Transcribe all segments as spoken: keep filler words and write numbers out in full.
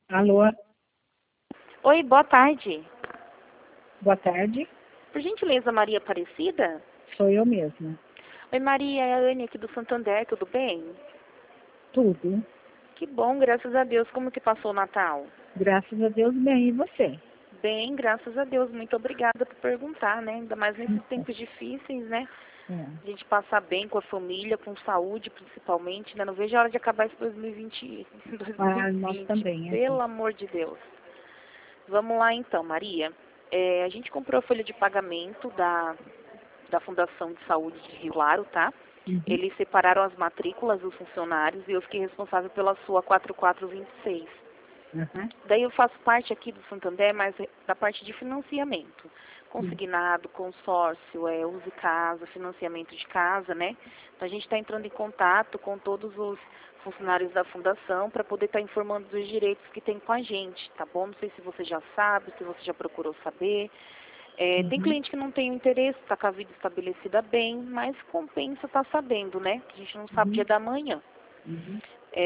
Alô, Oi, boa tarde. boa tarde. Por gentileza, Maria Aparecida? Sou eu mesma. Oi, Maria, é a Anne aqui do Santander, tudo bem? Tudo. Que bom, graças a Deus. Como que passou o Natal? Graças a Deus, bem. E você? Bem, graças a Deus. Muito obrigada por perguntar, né? Ainda mais nesses Então, tempos difíceis, né? é. A gente passar bem com a família, com saúde principalmente, né? Não vejo a hora de acabar esse dois mil e vinte, Ah, nós dois mil e vinte, também aqui. pelo amor de Deus. Vamos lá então, Maria. É, a gente comprou a folha de pagamento da da Fundação de Saúde de Rio Claro, tá? Uhum. Eles separaram as matrículas dos funcionários e eu fiquei responsável pela sua quatro quatro dois seis. Uhum. Daí eu faço parte aqui do Santander, mas da parte de financiamento. Uhum. Consignado, consórcio, é, use casa, financiamento de casa, né? Então a gente está entrando em contato com todos os funcionários da fundação para poder estar tá informando dos direitos que tem com a gente, tá bom? Não sei se você já sabe, se você já procurou saber. É, tem Uhum. cliente que não tem o interesse, está com a vida estabelecida bem, mas compensa estar sabendo, né? Que a gente não sabe o Uhum. dia da manhã. Uhum.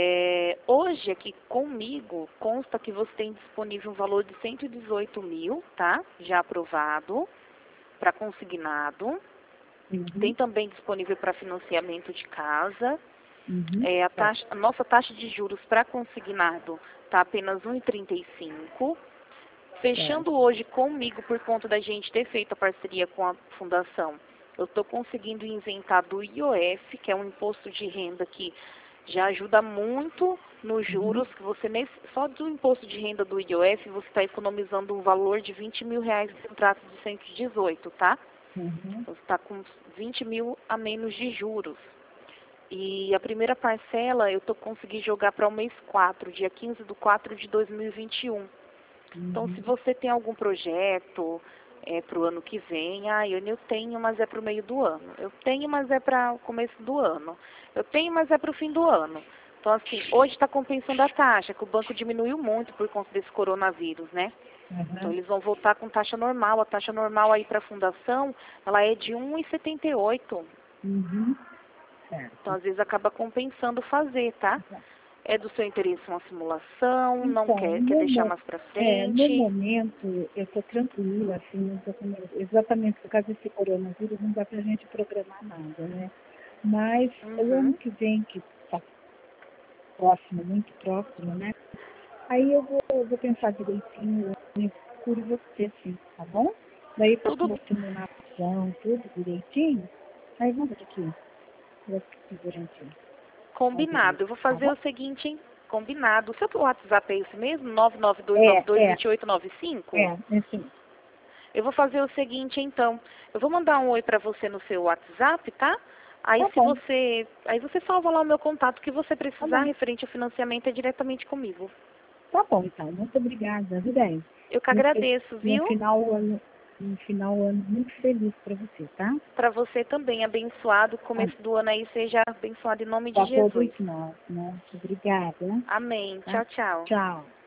É, hoje aqui comigo consta que você tem disponível um valor de cento e dezoito mil, tá? Já aprovado para consignado. Uhum. Tem também disponível para financiamento de casa. Uhum. É, a, Tá. taxa, a nossa taxa de juros para consignado está apenas um vírgula trinta e cinco. Fechando Certo. hoje comigo, por conta da gente ter feito a parceria com a fundação, eu estou conseguindo isentar do I O F, que é um imposto de renda que já ajuda muito nos Uhum. juros, que você nesse, só do imposto de renda do I O F você está economizando um valor de vinte mil reais em contrato de cento e dezoito, tá? Uhum. Você está com vinte mil a menos de juros. E a primeira parcela eu estou conseguindo jogar para o mês quatro, dia quinze de quatro de dois mil e vinte e um. Então, se Uhum. você tem algum projeto é, para o ano que vem, ah, eu, eu tenho, mas é para o meio do ano. Eu tenho, mas é para o começo do ano. Eu tenho, mas é para o fim do ano. Então, assim, hoje está compensando a taxa, que o banco diminuiu muito por conta desse coronavírus, né? Então, Uhum. eles vão voltar com taxa normal. A taxa normal aí para a fundação, ela é de um vírgula setenta e oito. Uhum. Então, Certo. às vezes, acaba compensando fazer, tá? É do seu interesse uma simulação, não Então, quer, quer no, deixar mo- mais para é, no frente. momento, eu estou tranquila, assim, não tô com- exatamente por causa desse coronavírus, não dá para a gente programar nada, né? Mas o ano Uhum. que vem, que está próximo, muito próximo, né? Aí eu vou, eu vou pensar direitinho, eu procuro você, sim, tá bom? Daí eu faço Tudo uma simulação, tudo direitinho. Aí vamos ver aqui, vou direitinho, fazer, combinado. Eu vou tá fazer bom? o seguinte, hein? Combinado. O seu WhatsApp é esse mesmo? nove nove dois nove dois, É, é, dois oito nove é, cinco? é assim, Eu vou fazer o seguinte, então. Eu vou mandar um oi para você no seu WhatsApp, tá? Aí tá se bom, você, aí você salva lá o meu contato, que você tá precisar bom. referente ao financiamento é diretamente comigo. Tá bom, então. Muito obrigada, viu, bem? Eu que Um, fe- agradeço, um viu? final ano, um final ano muito feliz para você, tá? Para você também, abençoado. O começo do ano aí seja abençoado em nome de Para todos Jesus. nós, né? Obrigada, Amém. tá? Tchau, tchau. Tchau.